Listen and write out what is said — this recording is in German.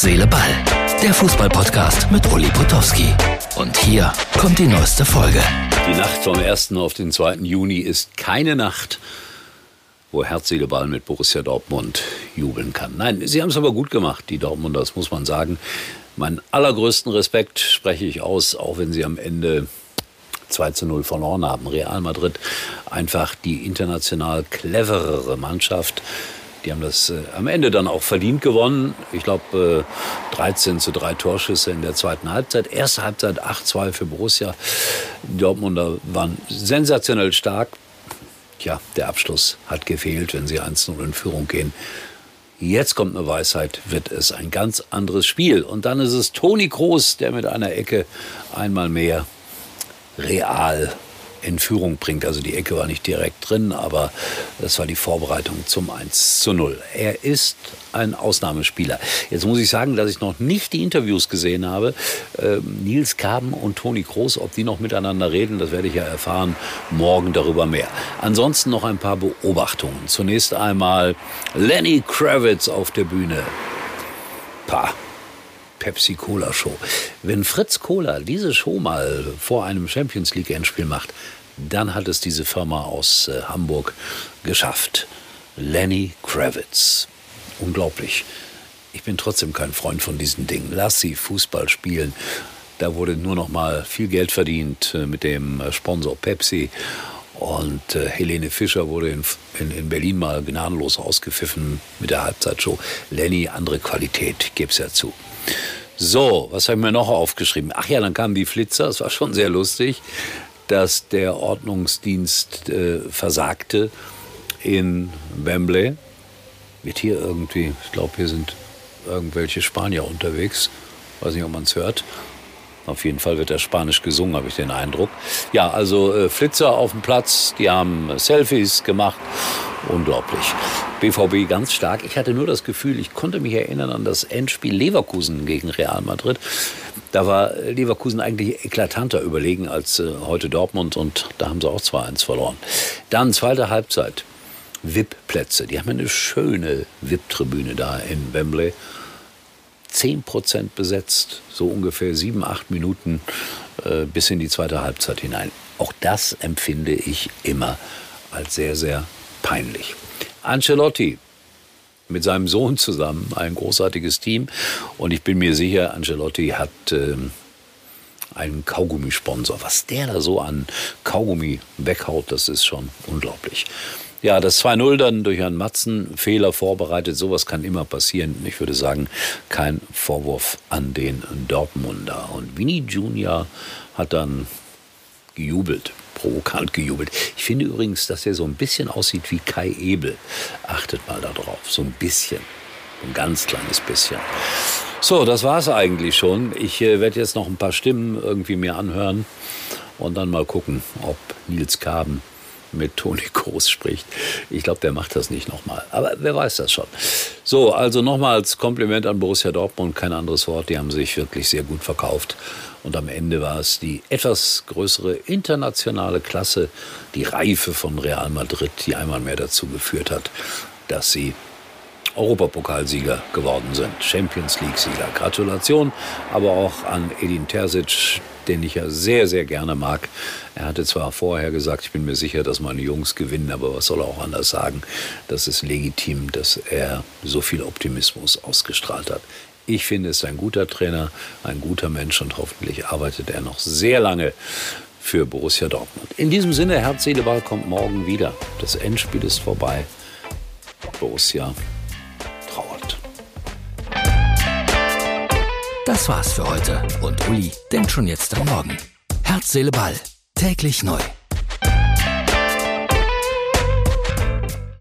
Seele, Ball. Der Fußball-Podcast mit Uli Potowski. Und hier kommt die neueste Folge. Die Nacht vom 1. auf den 2. Juni ist keine Nacht, wo Herz, Seele, Ball mit Borussia Dortmund jubeln kann. Nein, sie haben es aber gut gemacht, die Dortmunder, das muss man sagen. Meinen allergrößten Respekt spreche ich aus, auch wenn sie am Ende 2:0 verloren haben. Real Madrid, einfach die international cleverere Mannschaft. Die haben das am Ende dann auch verdient gewonnen. Ich glaube 13:3 Torschüsse in der zweiten Halbzeit. Erste Halbzeit 8:2 für Borussia. Die Dortmunder waren sensationell stark. Tja, der Abschluss hat gefehlt, wenn sie 1:0 in Führung gehen. Jetzt kommt eine Weisheit, wird es ein ganz anderes Spiel. Und dann ist es Toni Kroos, der mit einer Ecke einmal mehr Real in Führung bringt. Also die Ecke war nicht direkt drin, aber das war die Vorbereitung zum 1:0. Er ist ein Ausnahmespieler. Jetzt muss ich sagen, dass ich noch nicht die Interviews gesehen habe. Nils Kaben und Toni Kroos, ob die noch miteinander reden, das werde ich ja erfahren. Morgen darüber mehr. Ansonsten noch ein paar Beobachtungen. Zunächst einmal Lenny Kravitz auf der Bühne. Pepsi-Cola-Show. Wenn Fritz Cola diese Show mal vor einem Champions-League-Endspiel macht, dann hat es diese Firma aus Hamburg geschafft. Lenny Kravitz. Unglaublich. Ich bin trotzdem kein Freund von diesen Dingen. Lass sie Fußball spielen. Da wurde nur noch mal viel Geld verdient mit dem Sponsor Pepsi. Und Helene Fischer wurde in Berlin mal gnadenlos ausgepfiffen mit der Halbzeitshow. Lenny, andere Qualität, ich gebe es ja zu. So, was habe ich mir noch aufgeschrieben? Ach ja, dann kamen die Flitzer, es war schon sehr lustig, dass der Ordnungsdienst versagte in Wembley. Wird hier irgendwie, ich glaube, hier sind irgendwelche Spanier unterwegs, weiß nicht, ob man es hört. Auf jeden Fall wird da Spanisch gesungen, habe ich den Eindruck. Ja, also Flitzer auf dem Platz, die haben Selfies gemacht. Unglaublich. BVB ganz stark. Ich hatte nur das Gefühl, ich konnte mich erinnern an das Endspiel Leverkusen gegen Real Madrid. Da war Leverkusen eigentlich eklatanter überlegen als heute Dortmund und da haben sie auch 2:1 verloren. Dann zweite Halbzeit. VIP-Plätze. Die haben eine schöne VIP-Tribüne da in Wembley. 10% besetzt, so ungefähr 7-8 Minuten bis in die zweite Halbzeit hinein. Auch das empfinde ich immer als sehr, sehr peinlich. Ancelotti mit seinem Sohn zusammen, ein großartiges Team. Und ich bin mir sicher, Ancelotti hat einen Kaugummisponsor. Was der da so an Kaugummi weghaut, das ist schon unglaublich. Ja, das 2:0 dann durch einen Matzen-Fehler vorbereitet. Sowas kann immer passieren. Ich würde sagen, kein Vorwurf an den Dortmunder. Und Vini Junior hat dann gejubelt, provokant gejubelt. Ich finde übrigens, dass er so ein bisschen aussieht wie Kai Ebel. Achtet mal darauf, so ein bisschen, ein ganz kleines bisschen. So, das war's eigentlich schon. Ich werde jetzt noch ein paar Stimmen irgendwie mir anhören und dann mal gucken, ob Nils Kaben mit Toni Kroos spricht. Ich glaube, der macht das nicht nochmal. Aber wer weiß das schon. So, also nochmals Kompliment an Borussia Dortmund. Kein anderes Wort. Die haben sich wirklich sehr gut verkauft. Und am Ende war es die etwas größere internationale Klasse, die Reife von Real Madrid, die einmal mehr dazu geführt hat, dass sie Europapokalsieger geworden sind. Champions League-Sieger. Gratulation aber auch an Edin Terzic, den ich ja sehr, sehr gerne mag. Er hatte zwar vorher gesagt, ich bin mir sicher, dass meine Jungs gewinnen, aber was soll er auch anders sagen? Das ist legitim, dass er so viel Optimismus ausgestrahlt hat. Ich finde, es ist ein guter Trainer, ein guter Mensch und hoffentlich arbeitet er noch sehr lange für Borussia Dortmund. In diesem Sinne, Herz, Seele, Ball kommt morgen wieder. Das Endspiel ist vorbei. Borussia trauert. Das war's für heute. Und Uli denkt schon jetzt am Morgen. Herz, Seele, Ball. Täglich neu.